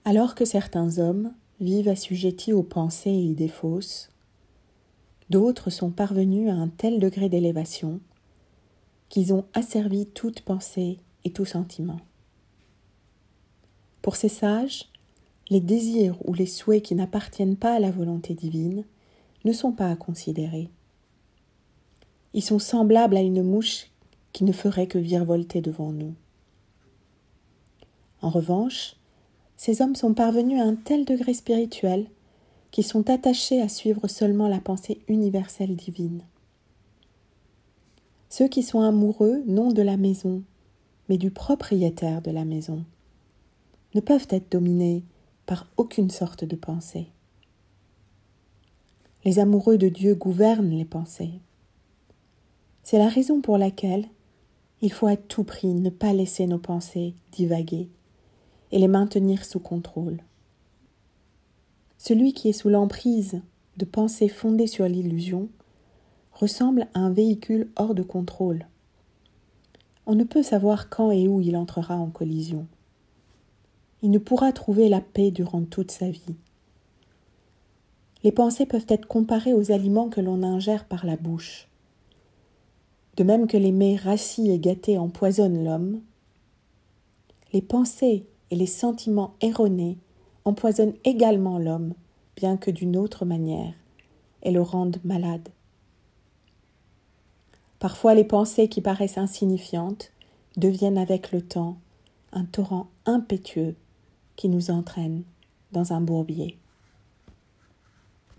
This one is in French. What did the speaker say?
Alors que certains hommes vivent assujettis aux pensées et idées fausses, d'autres sont parvenus à un tel degré d'élévation qu'ils ont asservi toute pensée et tout sentiment. Pour ces sages, les désirs ou les souhaits qui n'appartiennent pas à la volonté divine ne sont pas à considérer. Ils sont semblables à une mouche qui ne ferait que virevolter devant nous. En revanche, ces hommes sont parvenus à un tel degré spirituel qu'ils sont attachés à suivre seulement la pensée universelle divine. Ceux qui sont amoureux non de la maison, mais du propriétaire de la maison, ne peuvent être dominés par aucune sorte de pensée. Les amoureux de Dieu gouvernent les pensées. C'est la raison pour laquelle il faut à tout prix ne pas laisser nos pensées divaguer et les maintenir sous contrôle. Celui qui est sous l'emprise de pensées fondées sur l'illusion ressemble à un véhicule hors de contrôle. On ne peut savoir quand et où il entrera en collision. Il ne pourra trouver la paix durant toute sa vie. Les pensées peuvent être comparées aux aliments que l'on ingère par la bouche. De même que les mets rassis et gâtés empoisonnent l'homme, les pensées et les sentiments erronés empoisonnent également l'homme, bien que d'une autre manière, et le rendent malade. Parfois, les pensées qui paraissent insignifiantes deviennent avec le temps un torrent impétueux qui nous entraîne dans un bourbier.